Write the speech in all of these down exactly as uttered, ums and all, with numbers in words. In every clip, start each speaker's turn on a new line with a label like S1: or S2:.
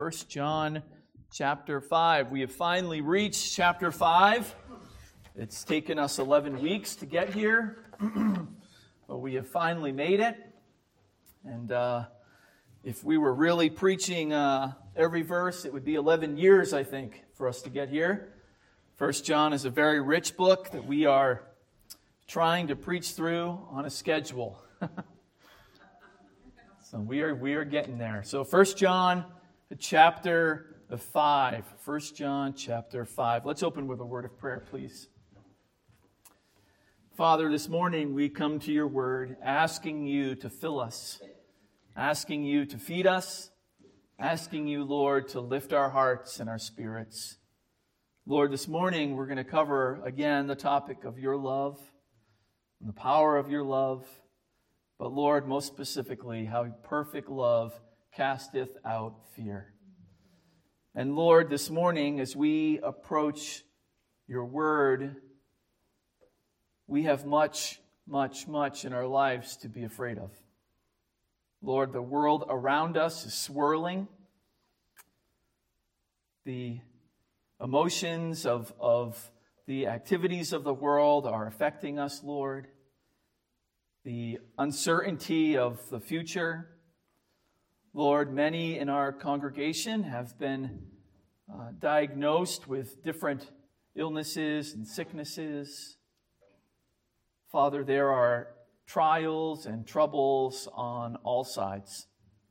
S1: First John chapter five. We have finally reached chapter five. It's taken us eleven weeks to get here, but we have finally made it. And uh, if we were really preaching uh, every verse, it would be eleven years, I think, for us to get here. First John is a very rich book that we are trying to preach through on a schedule. So we are we are getting there. So First John chapter five. First John chapter five. Let's open with a word of prayer, please. Father, this morning we come to your word asking you to fill us, asking you to feed us, asking you, Lord, to lift our hearts and our spirits. Lord, this morning we're going to cover again the topic of your love and the power of your love. But Lord, most specifically, how perfect love casteth out fear. And Lord, this morning, as we approach your word, we have much, much, much in our lives to be afraid of. Lord, the world around us is swirling. The emotions of, of the activities of the world are affecting us, Lord. The uncertainty of the future. Lord, many in our congregation have been uh, diagnosed with different illnesses and sicknesses. Father, there are trials and troubles on all sides.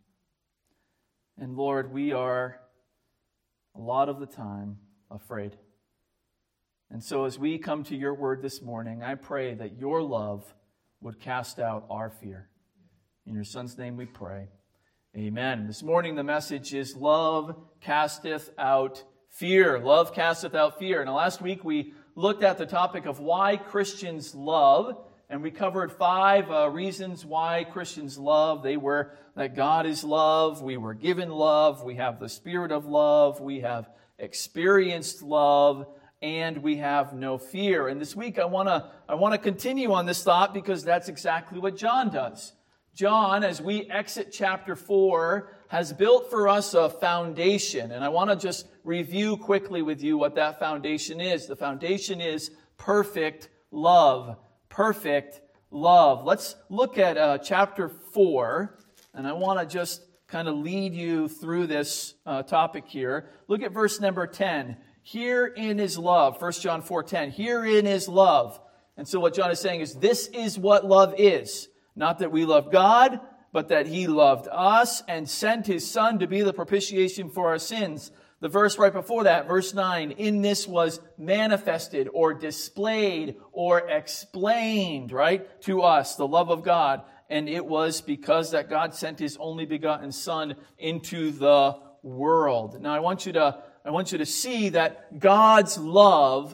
S1: And Lord, we are a lot of the time afraid. And so as we come to your word this morning, I pray that your love would cast out our fear. In your Son's name we pray. Amen. This morning the message is love casteth out fear. Love casteth out fear. Now last week we looked at the topic of why Christians love, and we covered five uh, reasons why Christians love. They were that God is love, we were given love, we have the spirit of love, we have experienced love, and we have no fear. And this week I want to I want to continue on this thought because that's exactly what John does. John, as we exit chapter four, has built for us a foundation. And I want to just review quickly with you what that foundation is. The foundation is perfect love. Perfect love. Let's look at uh, chapter four. And I want to just kind of lead you through this uh, topic here. Look at verse number ten. Herein is love. First John four ten. Herein is love. And so what John is saying is this is what love is. Not that we love God, but that He loved us and sent His Son to be the propitiation for our sins. The verse right before that, verse nine, in this was manifested or displayed or explained, right, to us, the love of God. And it was because that God sent His only begotten Son into the world. Now I want you to, I want you to see that God's love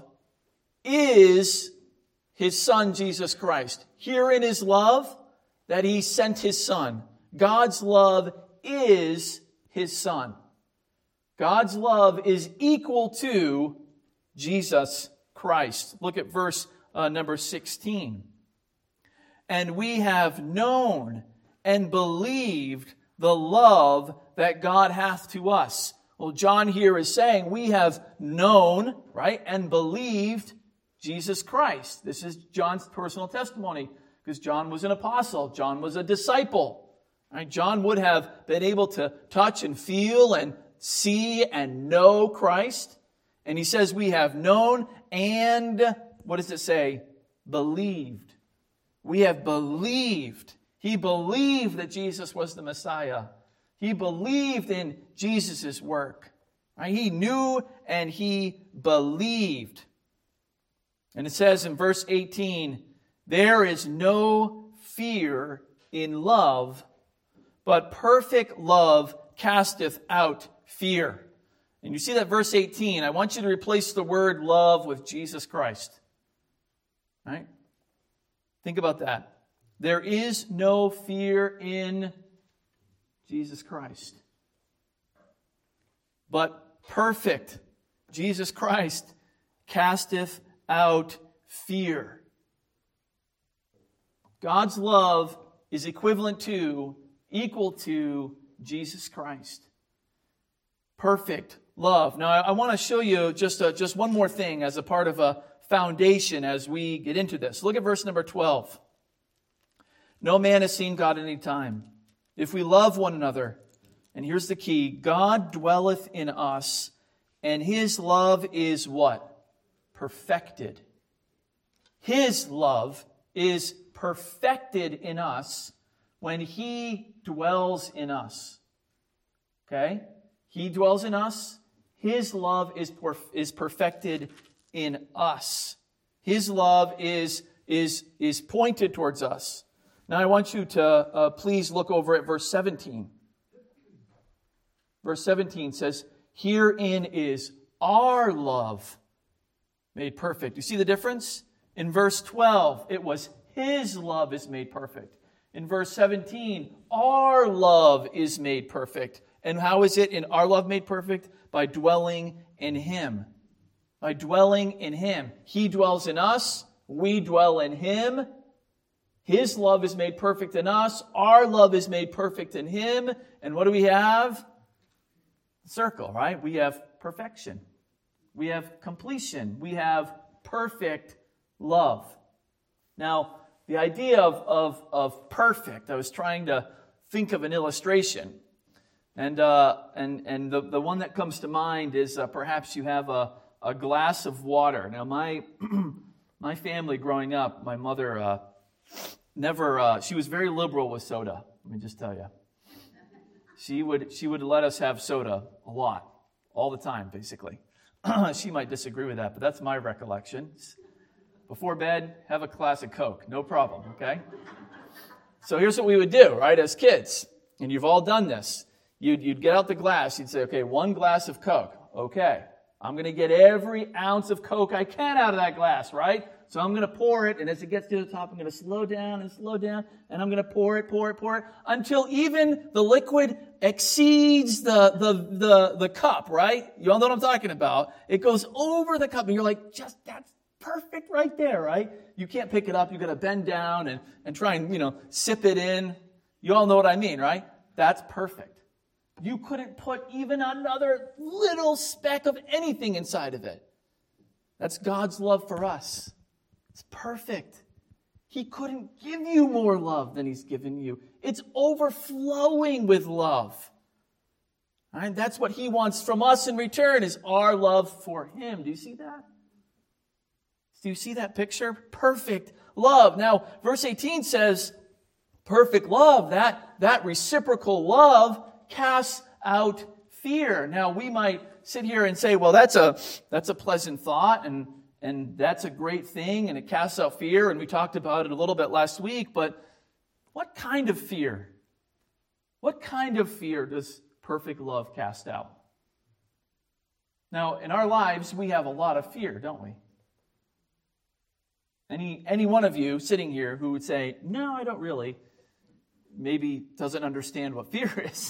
S1: is His Son, Jesus Christ. Herein is love, that He sent His Son. God's love is His Son. God's love is equal to Jesus Christ. Look at verse uh, number sixteen. And we have known and believed the love that God hath to us. Well, John here is saying we have known, right, and believed Jesus Christ. This is John's personal testimony because John was an apostle. John was a disciple. Right? John would have been able to touch and feel and see and know Christ. And he says we have known and, what does it say? Believed. We have believed. He believed that Jesus was the Messiah. He believed in Jesus' work. Right? He knew and he believed. And it says in verse eighteen, there is no fear in love, but perfect love casteth out fear. And you see that verse eighteen, I want you to replace the word love with Jesus Christ. Right? Think about that. There is no fear in Jesus Christ. But perfect Jesus Christ casteth out fear. God's love is equivalent to, equal to Jesus Christ. Perfect love. Now, I, I want to show you just a, just one more thing as a part of a foundation as we get into this. Look at verse number twelve. No man has seen God at any time. If we love one another, and here's the key, God dwelleth in us, and his love is what? Perfected. His love is perfected in us when he dwells in us. Okay? He dwells in us. His love is perf- is perfected in us. His love is, is, is pointed towards us. Now I want you to uh, please look over at verse seventeen. Verse seventeen says, herein is our love made perfect. You see the difference? In verse twelve, it was his love is made perfect. In verse seventeen, our love is made perfect. And how is it in our love made perfect? By dwelling in him. By dwelling in him. He dwells in us. We dwell in him. His love is made perfect in us. Our love is made perfect in him. And what do we have? Circle, right? We have perfection. We have completion. We have perfect love. Now, the idea of, of, of perfect, I was trying to think of an illustration. And uh, and and the, the one that comes to mind is uh, perhaps you have a, a glass of water. Now, my my family growing up, my mother uh, never, uh, she was very liberal with soda. Let me just tell you. She would she would let us have soda a lot, all the time, basically. She might disagree with that, but that's my recollection. Before bed, have a glass of Coke, no problem, okay? So here's what we would do, right, as kids, and you've all done this. You'd, you'd get out the glass, you'd say, okay, one glass of Coke, okay. I'm going to get every ounce of Coke I can out of that glass, right? So I'm going to pour it, and as it gets to the top, I'm going to slow down and slow down, and I'm going to pour it, pour it, pour it, until even the liquid exceeds the, the, the, the cup, right? You all know what I'm talking about. It goes over the cup, and you're like, just, that's perfect right there, right? You can't pick it up. You've got to bend down and, and try and, you know, sip it in. You all know what I mean, right? That's perfect. You couldn't put even another little speck of anything inside of it. That's God's love for us. It's perfect. He couldn't give you more love than he's given you. It's overflowing with love. All right? That's what he wants from us in return, is our love for him. Do you see that? Do you see that picture? Perfect love. Now, verse eighteen says, perfect love, that, that reciprocal love casts out fear. Now, we might sit here and say, well, that's a that's a pleasant thought, and, and that's a great thing, and it casts out fear, and we talked about it a little bit last week, but what kind of fear? What kind of fear does perfect love cast out? Now, in our lives, we have a lot of fear, don't we? Any, any one of you sitting here who would say, no, I don't really, maybe doesn't understand what fear is.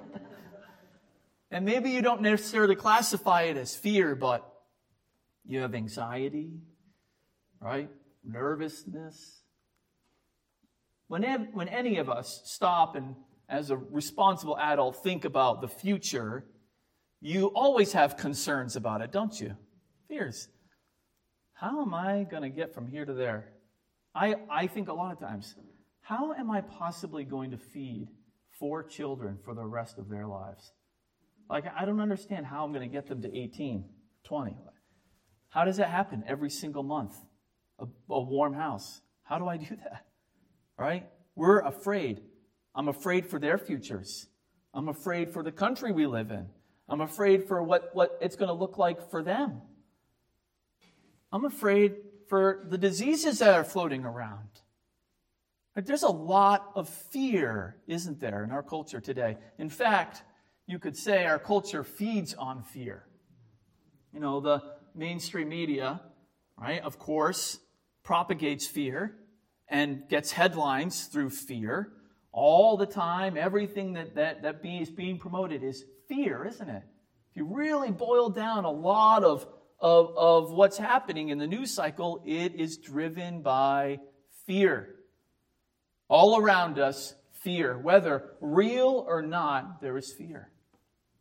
S1: And maybe you don't necessarily classify it as fear, but you have anxiety, right? Nervousness. When, when any of us stop and, as a responsible adult, think about the future, you always have concerns about it, don't you? Fears. How am I going to get from here to there? I, I think a lot of times, how am I possibly going to feed four children for the rest of their lives? Like, I don't understand how I'm going to get them to eighteen, twenty. How does that happen every single month? A, a warm house. How do I do that? Right? We're afraid. I'm afraid for their futures. I'm afraid for the country we live in. I'm afraid for what, what it's going to look like for them. I'm afraid for the diseases that are floating around. There's a lot of fear, isn't there, in our culture today? In fact, you could say our culture feeds on fear. You know, the mainstream media, right, of course, propagates fear and gets headlines through fear. All the time, everything that, that, that is being promoted is fear, isn't it? If you really boil down a lot of, of, of what's happening in the news cycle, it is driven by fear. All around us, fear. Whether real or not, there is fear.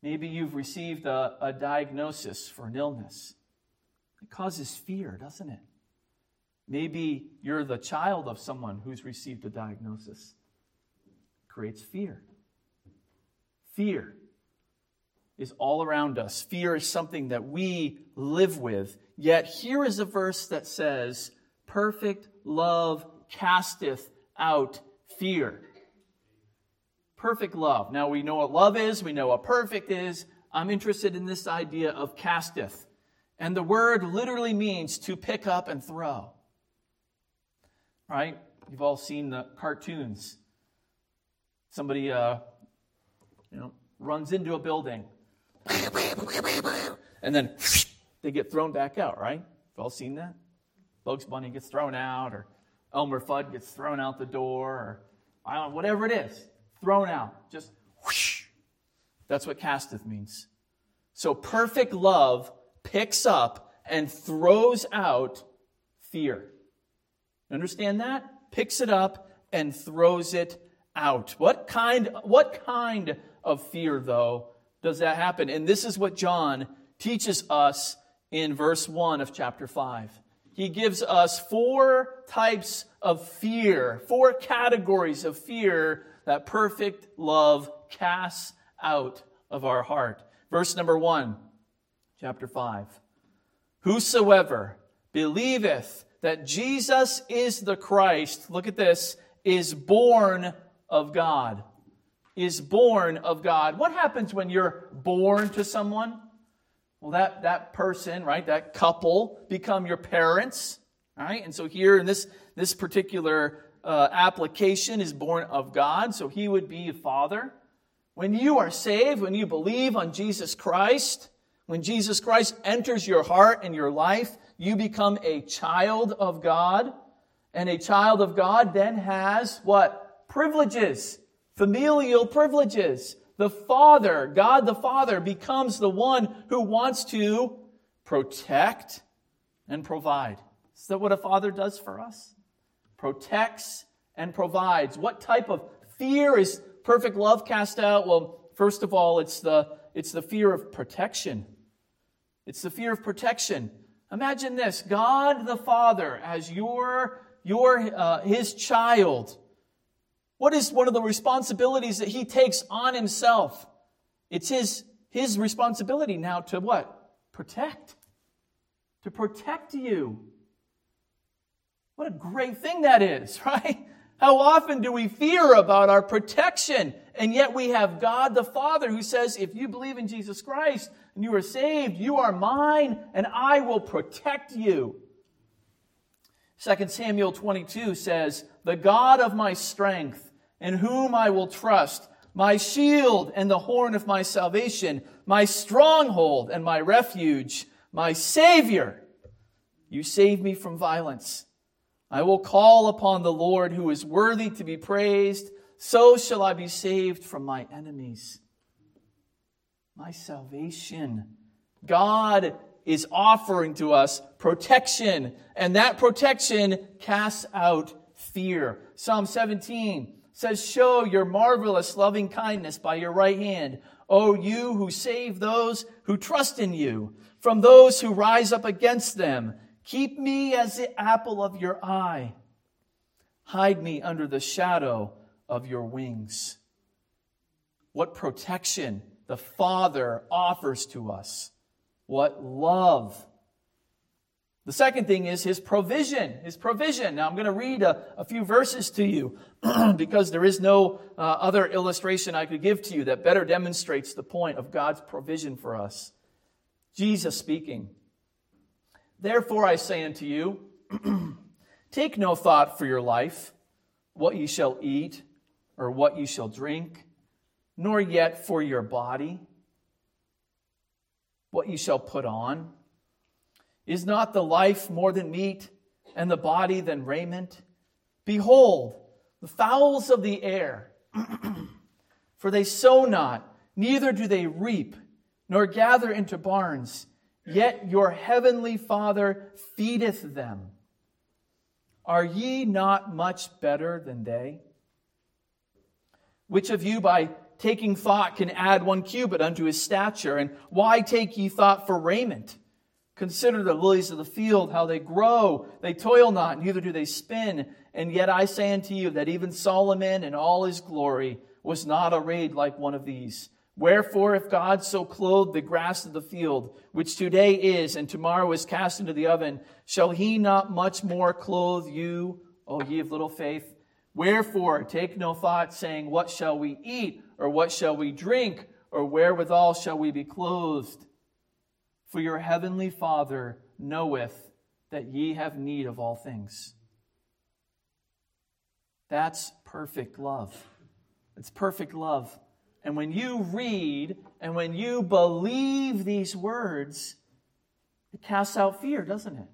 S1: Maybe you've received a, a diagnosis for an illness. It causes fear, doesn't it? Maybe you're the child of someone who's received a diagnosis. It creates fear. Fear is all around us. Fear is something that we live with. Yet here is a verse that says, perfect love casteth out fear. Perfect love. Now we know what love is. We know what perfect is. I'm interested in this idea of casteth. And the word literally means to pick up and throw. Right? You've all seen the cartoons. Somebody, uh, you know, runs into a building. And then they get thrown back out, right? You've all seen that? Bugs Bunny gets thrown out, or Elmer Fudd gets thrown out the door, or I don't know, whatever it is. Thrown out. Just whoosh. That's what casteth means. So perfect love picks up and throws out fear. Understand that? Picks it up and throws it out. What kind, what kind of fear, though, does that happen? And this is what John teaches us in verse one of chapter five. He gives us four types of fear, four categories of fear that perfect love casts out of our heart. Verse number one, chapter five. Whosoever believeth that Jesus is the Christ, look at this, is born of God. Is born of God. What happens when you're born to someone? Well, that, that person, right, that couple become your parents, right? And so here in this, this particular uh, application is born of God, so he would be a father. When you are saved, when you believe on Jesus Christ, when Jesus Christ enters your heart and your life, you become a child of God. And a child of God then has what? Privileges. Familial privileges. The Father, God the Father, becomes the one who wants to protect and provide. Is that what a father does for us? Protects and provides. What type of fear is perfect love cast out? Well, first of all, it's the, it's the fear of protection. It's the fear of protection. Imagine this, God the Father as your, your uh, His child. What is one of the responsibilities that He takes on Himself? It's His, His responsibility now to what? Protect. To protect you. What a great thing that is, right? How often do we fear about our protection? And yet we have God the Father who says, if you believe in Jesus Christ and you are saved, you are mine and I will protect you. Second Samuel twenty-two says, the God of my strength, in whom I will trust, my shield and the horn of my salvation, my stronghold and my refuge, my Savior. You save me from violence. I will call upon the Lord who is worthy to be praised. So shall I be saved from my enemies. My salvation. God is offering to us protection, and that protection casts out fear. Psalm seventeen says, show your marvelous loving kindness by your right hand, O you who save those who trust in you, from those who rise up against them. Keep me as the apple of your eye. Hide me under the shadow of your wings. What protection the Father offers to us. What love. The second thing is His provision. His provision. Now I'm going to read a, a few verses to you because there is no uh, other illustration I could give to you that better demonstrates the point of God's provision for us. Jesus speaking. Therefore I say unto you, take no thought for your life, what ye shall eat, or what ye shall drink, nor yet for your body, what ye shall put on. Is not the life more than meat, and the body than raiment? Behold, the fowls of the air, for they sow not, neither do they reap, nor gather into barns, yet your heavenly Father feedeth them. Are ye not much better than they? Which of you by taking thought can add one cubit unto his stature? And why take ye thought for raiment? Consider the lilies of the field, how they grow. They toil not, neither do they spin. And yet I say unto you that even Solomon in all his glory was not arrayed like one of these. Wherefore, if God so clothed the grass of the field, which today is and tomorrow is cast into the oven, shall he not much more clothe you, O ye of little faith? Wherefore, take no thought, saying, what shall we eat, or what shall we drink, or wherewithal shall we be clothed? For your heavenly Father knoweth that ye have need of all things. That's perfect love. It's perfect love. And when you read and when you believe these words, it casts out fear, doesn't it?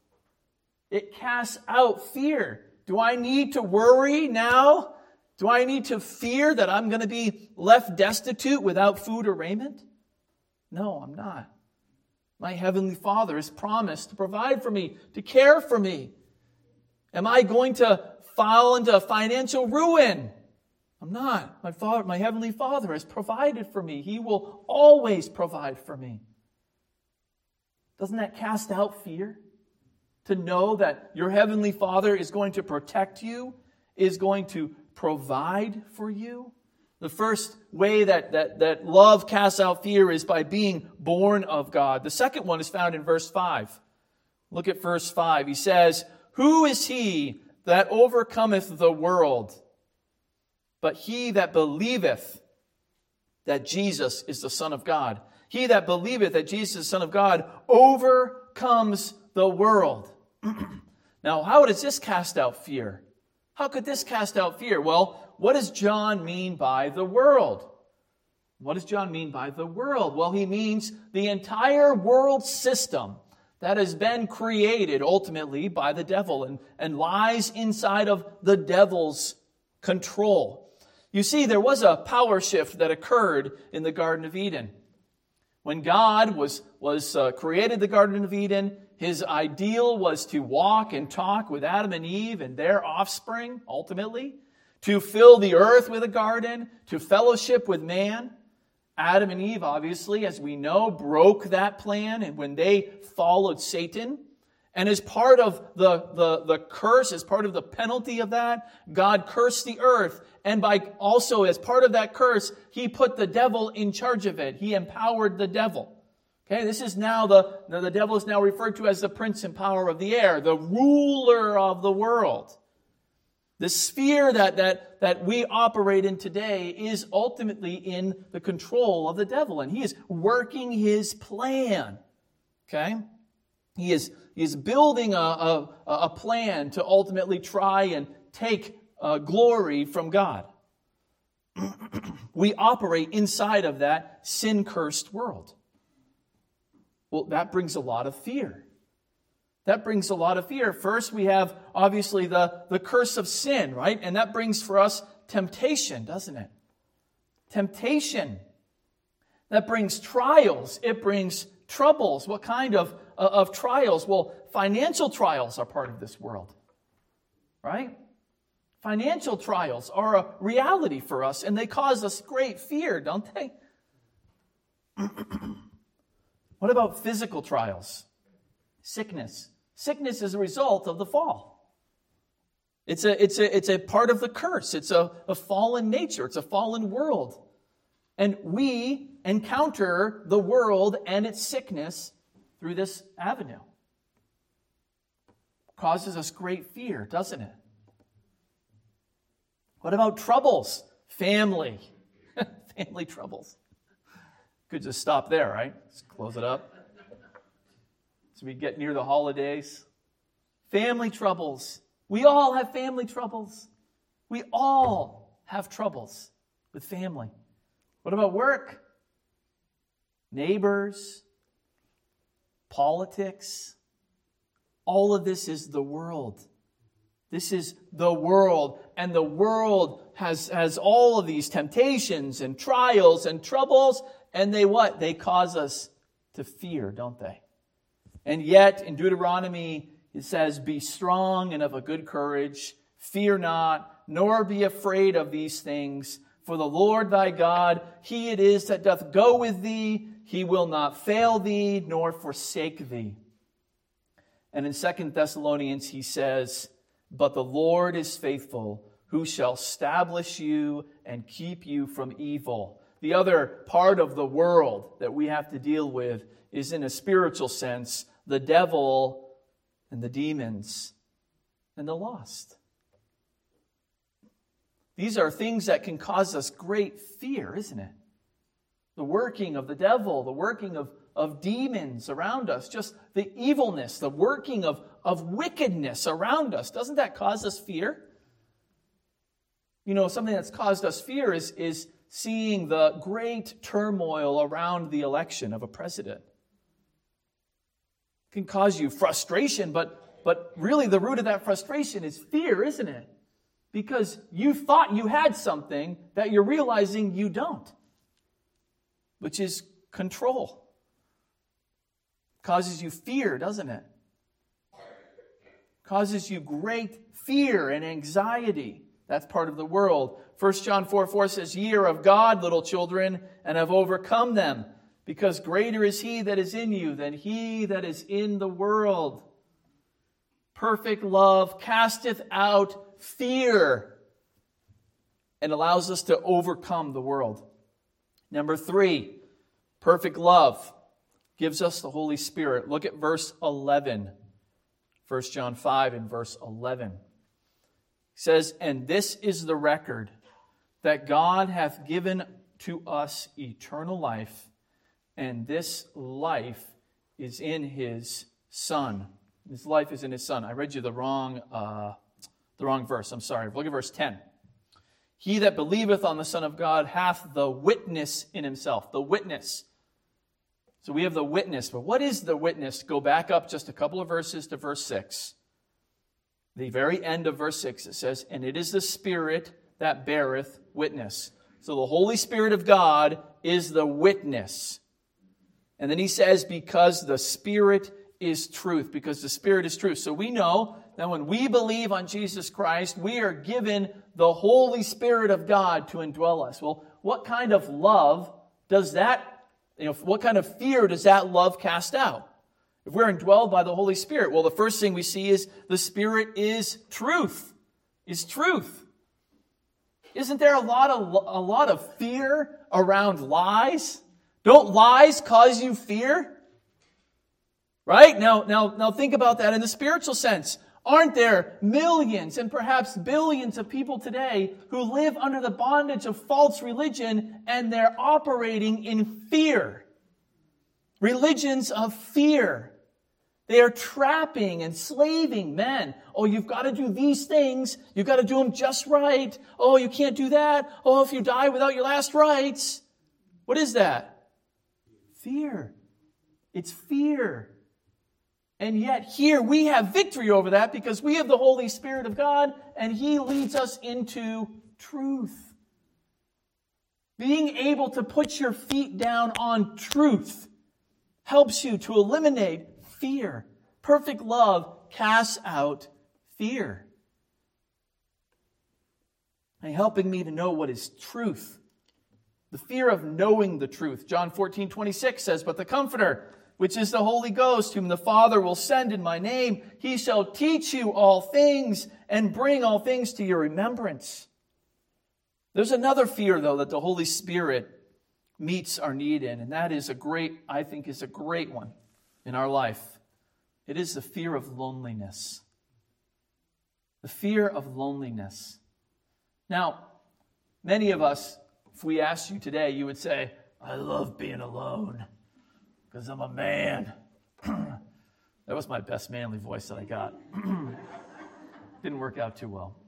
S1: It casts out fear. Do I need to worry now? Do I need to fear that I'm going to be left destitute without food or raiment? No, I'm not. My Heavenly Father has promised to provide for me, to care for me. Am I going to fall into financial ruin? I'm not. My Father, my Heavenly Father has provided for me. He will always provide for me. Doesn't that cast out fear? To know that your Heavenly Father is going to protect you, is going to provide for you. The first way that, that, that love casts out fear is by being born of God. The second one is found in verse five. Look at verse five. He says, who is he that overcometh the world? But he that believeth that Jesus is the Son of God. He that believeth that Jesus is the Son of God overcomes the world. Now, how does this cast out fear? How could this cast out fear? Well, what does John mean by the world? What does John mean by the world? Well, he means the entire world system that has been created ultimately by the devil and, and lies inside of the devil's control. You see, there was a power shift that occurred in the Garden of Eden. When God was, was uh, created the Garden of Eden, his ideal was to walk and talk with Adam and Eve and their offspring, ultimately, to fill the earth with a garden, to fellowship with man. Adam and Eve, obviously, as we know, broke that plan, and when they followed Satan, and as part of the, the, the curse, as part of the penalty of that, God cursed the earth. And by also as part of that curse, he put the devil in charge of it. He empowered the devil. Okay, this is now the, the devil is now referred to as the prince and power of the air, the ruler of the world. The sphere that, that, that we operate in today is ultimately in the control of the devil, and he is working his plan. Okay? He is, he is building a, a, a plan to ultimately try and take uh, glory from God. We operate inside of that sin-cursed world. Well, that brings a lot of fear. That brings a lot of fear. First, we have, obviously, the, the curse of sin, right? And that brings for us temptation, doesn't it? Temptation. That brings trials. It brings troubles. What kind of, uh, of trials? Well, financial trials are part of this world, right? Financial trials are a reality for us, and they cause us great fear, don't they? What about physical trials? Sickness. Sickness is a result of the fall. It's a, it's a, it's a part of the curse. It's a, a fallen nature. It's a fallen world. And we encounter the world and its sickness through this avenue. Causes us great fear, doesn't it? What about troubles? Family. Family troubles. Could just stop there, right? Just close it up. As we get near the holidays. Family troubles. We all have family troubles. We all have troubles with family. What about work? Neighbors? Politics? All of this is the world. This is the world. And the world has, has all of these temptations and trials and troubles. And they what? They cause us to fear, don't they? And yet, in Deuteronomy, it says, be strong and of a good courage. Fear not, nor be afraid of these things. For the Lord thy God, he it is that doth go with thee. He will not fail thee, nor forsake thee. And in Second Thessalonians he says, but the Lord is faithful, who shall establish you and keep you from evil. The other part of the world that we have to deal with is, in a spiritual sense, the devil and the demons and the lost. These are things that can cause us great fear, isn't it? The working of the devil, the working of, of demons around us, just the evilness, the working of, of wickedness around us. Doesn't that cause us fear? You know, something that's caused us fear is, is seeing the great turmoil around the election of a president. It can cause you frustration, but, but really the root of that frustration is fear, isn't it? Because you thought you had something that you're realizing you don't, which is control. Causes you fear, doesn't it? Causes you great fear and anxiety. That's part of the world. First John four four says, ye are of God, little children, and have overcome them, because greater is he that is in you than he that is in the world. Perfect love casteth out fear and allows us to overcome the world. Number three, perfect love gives us the Holy Spirit. Look at verse eleven. First John five and verse eleven. It says, and this is the record, that God hath given to us eternal life, and this life is in his Son. His life is in his Son. I read you the wrong uh, the wrong verse. I'm sorry. Look at verse ten. He that believeth on the Son of God hath the witness in himself. The witness. So we have the witness. But what is the witness? Go back up just a couple of verses to verse six. The very end of verse six, it says, and it is the Spirit that beareth witness. So the Holy Spirit of God is the witness. And then he says, because the Spirit is truth, because the Spirit is truth. So we know that when we believe on Jesus Christ, we are given the Holy Spirit of God to indwell us. Well, what kind of love does that, you know, what kind of fear does that love cast out? If we're indwelled by the Holy Spirit, well, the first thing we see is the Spirit is truth, is truth. Isn't there a lot of, a lot of fear around lies? Don't lies cause you fear? Right? Now, now, now think about that in the spiritual sense. Aren't there millions and perhaps billions of people today who live under the bondage of false religion and they're operating in fear? Religions of fear. They are trapping, enslaving men. Oh, you've got to do these things. You've got to do them just right. Oh, you can't do that. Oh, if you die without your last rites. What is that? Fear. It's fear. And yet here we have victory over that because we have the Holy Spirit of God and He leads us into truth. Being able to put your feet down on truth helps you to eliminate fear. Perfect love casts out fear. And helping me to know what is truth. The fear of knowing the truth. John fourteen twenty-six says, but the Comforter, which is the Holy Ghost, whom the Father will send in my name, He shall teach you all things and bring all things to your remembrance. There's another fear, though, that the Holy Spirit meets our need in, and that is a great, I think, is a great one in our life. It is the fear of loneliness. The fear of loneliness. Now, many of us, if we asked you today, you would say, I love being alone because I'm a man. That was my best manly voice that I got. Didn't work out too well.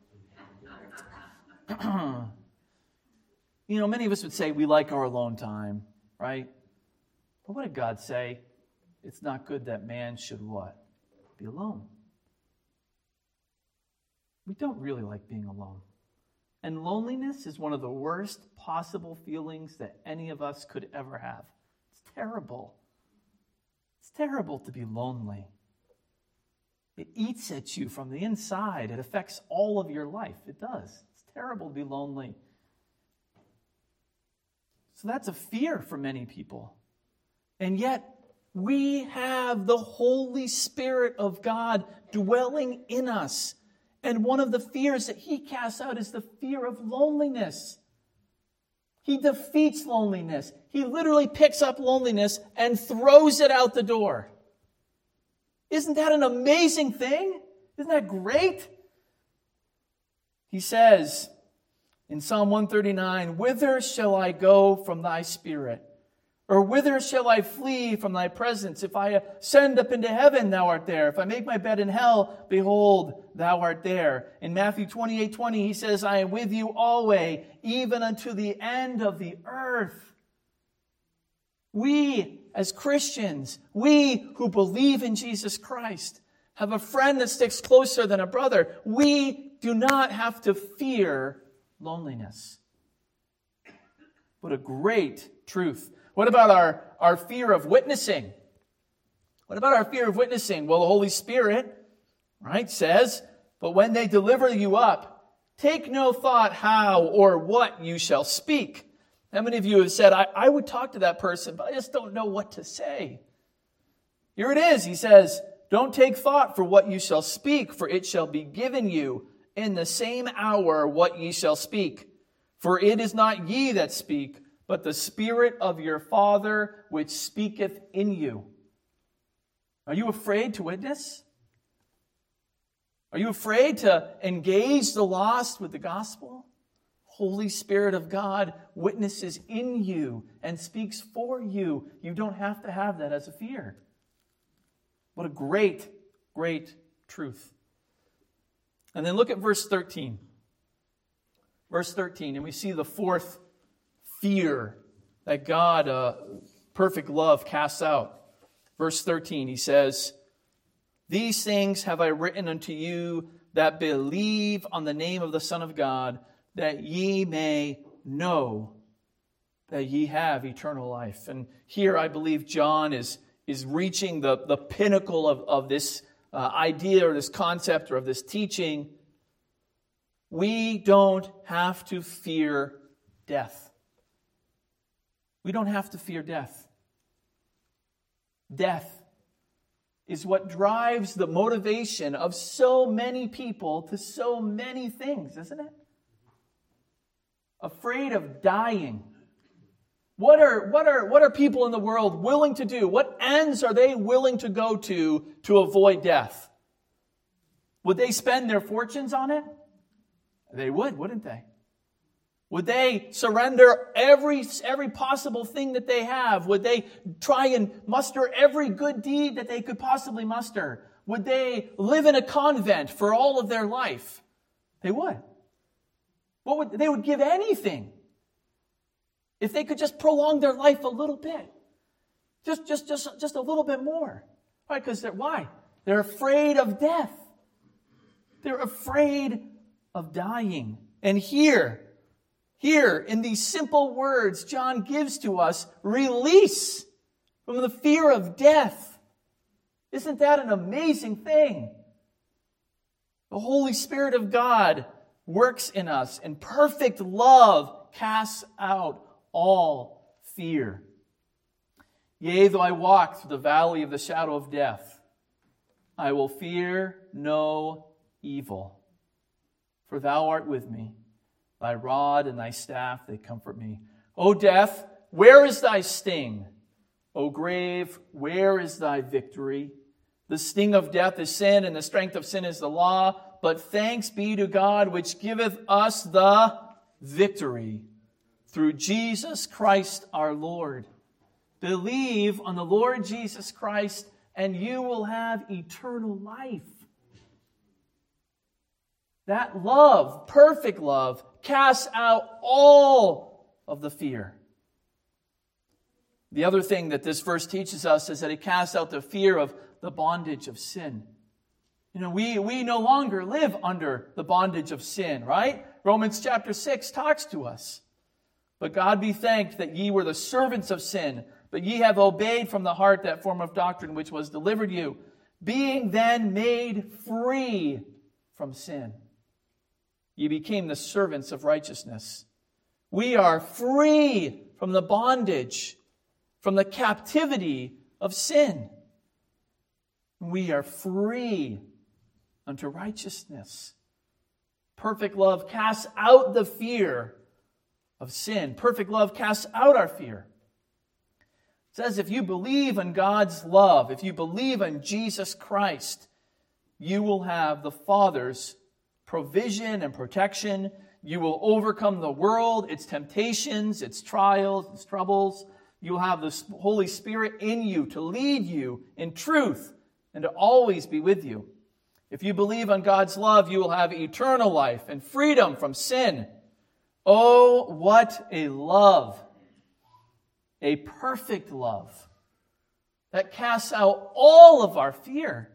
S1: You know, many of us would say we like our alone time, right? But what did God say? It's not good that man should what? Be alone. We don't really like being alone. And loneliness is one of the worst possible feelings that any of us could ever have. It's terrible. It's terrible to be lonely. It eats at you from the inside. It affects all of your life. It does. It's terrible to be lonely. So that's a fear for many people. And yet, we have the Holy Spirit of God dwelling in us. And one of the fears that he casts out is the fear of loneliness. He defeats loneliness. He literally picks up loneliness and throws it out the door. Isn't that an amazing thing? Isn't that great? He says in Psalm one thirty-nine, "Whither shall I go from thy spirit? Or whither shall I flee from thy presence? If I ascend up into heaven, thou art there. If I make my bed in hell, behold, thou art there." In Matthew twenty-eight twenty, he says, "I am with you always, even unto the end of the earth." We, as Christians, we who believe in Jesus Christ, have a friend that sticks closer than a brother. We do not have to fear loneliness. What a great truth. What about our, our fear of witnessing? What about our fear of witnessing? Well, the Holy Spirit, right, says, "But when they deliver you up, take no thought how or what you shall speak." How many of you have said, I, I would talk to that person, but I just don't know what to say? Here it is. He says, "Don't take thought for what you shall speak, for it shall be given you in the same hour what ye shall speak. For it is not ye that speak, but the Spirit of your Father which speaketh in you." Are you afraid to witness? Are you afraid to engage the lost with the gospel? Holy Spirit of God witnesses in you and speaks for you. You don't have to have that as a fear. What a great, great truth. And then look at verse thirteen. Verse thirteen, and we see the fourth fear that God, uh, perfect love, casts out. Verse thirteen, he says, "These things have I written unto you that believe on the name of the Son of God, that ye may know that ye have eternal life." And here I believe John is, is reaching the, the pinnacle of, of this uh, idea or this concept or of this teaching. We don't have to fear death. We don't have to fear death. Death is what drives the motivation of so many people to so many things, isn't it? Afraid of dying. What are, what are, what are people in the world willing to do? What ends are they willing to go to to avoid death? Would they spend their fortunes on it? They would, wouldn't they? Would they surrender every, every possible thing that they have? Would they try and muster every good deed that they could possibly muster? Would they live in a convent for all of their life? They would. What would they would give anything if they could just prolong their life a little bit. Just, just, just, just a little bit more. Right? Because they're, why? They're afraid of death. They're afraid of dying. And here, here in these simple words, John gives to us release from the fear of death. Isn't that an amazing thing? The Holy Spirit of God works in us, and perfect love casts out all fear. Yea, though I walk through the valley of the shadow of death, I will fear no evil. For thou art with me. Thy rod and thy staff, they comfort me. O death, where is thy sting? O grave, where is thy victory? The sting of death is sin, and the strength of sin is the law. But thanks be to God, which giveth us the victory through Jesus Christ our Lord. Believe on the Lord Jesus Christ, and you will have eternal life. That love, perfect love, casts out all of the fear. The other thing that this verse teaches us is that it casts out the fear of the bondage of sin. You know, we, we no longer live under the bondage of sin, right? Romans chapter six talks to us. But God be thanked that ye were the servants of sin, but ye have obeyed from the heart that form of doctrine which was delivered you, being then made free from sin. Ye became the servants of righteousness. We are free from the bondage, from the captivity of sin. We are free unto righteousness. Perfect love casts out the fear of sin. Perfect love casts out our fear. It says if you believe in God's love, if you believe in Jesus Christ, you will have the Father's provision and protection. You will overcome the world, its temptations, its trials, its troubles. You will have the Holy Spirit in you to lead you in truth and to always be with you. If you believe on God's love, you will have eternal life and freedom from sin. Oh, what a love! A perfect love that casts out all of our fear.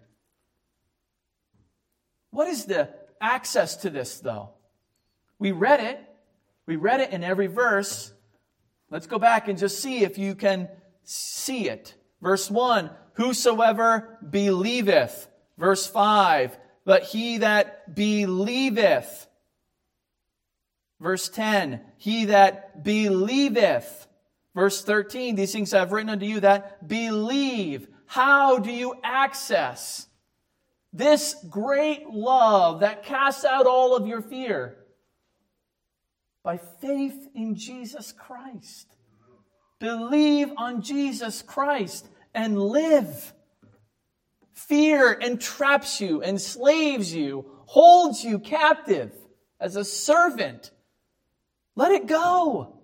S1: What is the access to this, though? We read it. We read it in every verse. Let's go back and just see if you can see it. Verse one, whosoever believeth. Verse five, but he that believeth. Verse ten, he that believeth. Verse thirteen, these things I have written unto you that believe. How do you access this great love that casts out all of your fear? By faith in Jesus Christ. Believe on Jesus Christ and live. Fear entraps you, enslaves you, holds you captive as a servant. Let it go.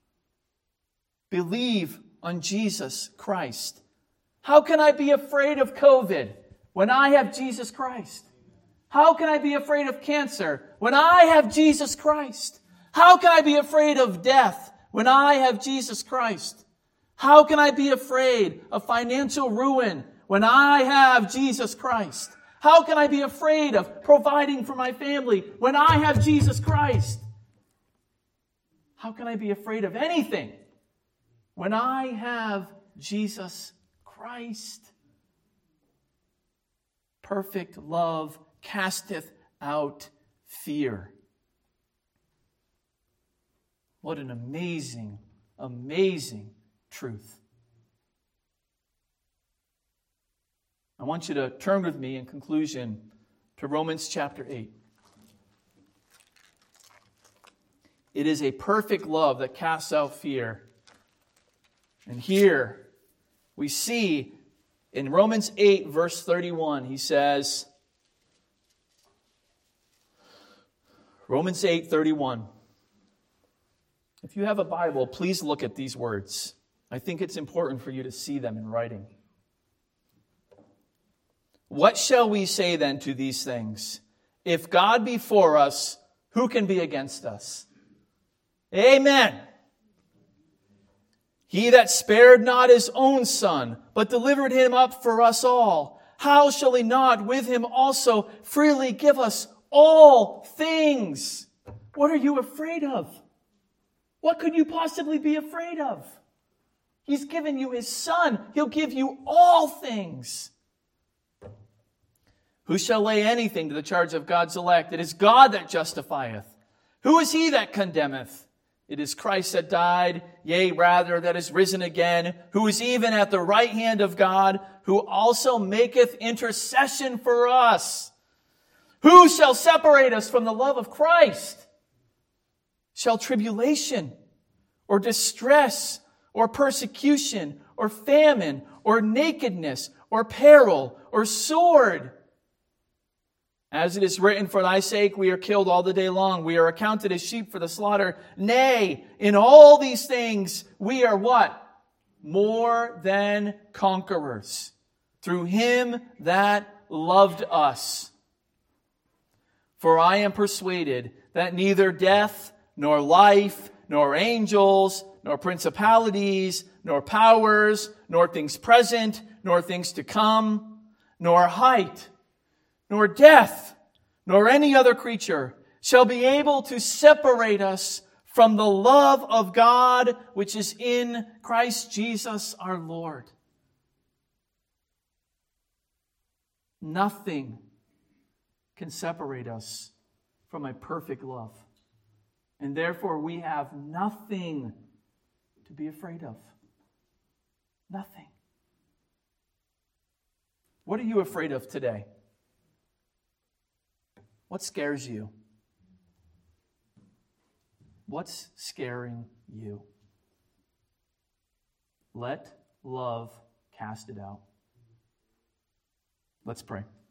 S1: Believe on Jesus Christ. How can I be afraid of COVID when I have Jesus Christ? How can I be afraid of cancer when I have Jesus Christ? How can I be afraid of death when I have Jesus Christ? How can I be afraid of financial ruin when I have Jesus Christ? How can I be afraid of providing for my family when I have Jesus Christ? How can I be afraid of anything when I have Jesus Christ? Perfect love casteth out fear. What an amazing, amazing truth. I want you to turn with me in conclusion to Romans chapter eight. It is a perfect love that casts out fear. And here we see in Romans eight, verse thirty-one, he says, Romans eight, thirty-one. If you have a Bible, please look at these words. I think it's important for you to see them in writing. What shall we say then to these things? If God be for us, who can be against us? Amen. He that spared not his own Son, but delivered him up for us all, how shall he not with him also freely give us all things? What are you afraid of? What could you possibly be afraid of? He's given you his Son. He'll give you all things. Who shall lay anything to the charge of God's elect? It is God that justifieth. Who is he that condemneth? It is Christ that died, yea, rather, that is risen again, who is even at the right hand of God, who also maketh intercession for us. Who shall separate us from the love of Christ? Shall tribulation, or distress, or persecution, or famine, or nakedness, or peril, or sword? As it is written, for thy sake we are killed all the day long. We are accounted as sheep for the slaughter. Nay, in all these things we are what? More than conquerors. Through him that loved us. For I am persuaded that neither death, nor life, nor angels, nor principalities, nor powers, nor things present, nor things to come, nor height, nor death, nor any other creature shall be able to separate us from the love of God which is in Christ Jesus our Lord. Nothing can separate us from a perfect love. And therefore we have nothing to be afraid of? Nothing. What are you afraid of today? What scares you? What's scaring you? Let love cast it out. Let's pray.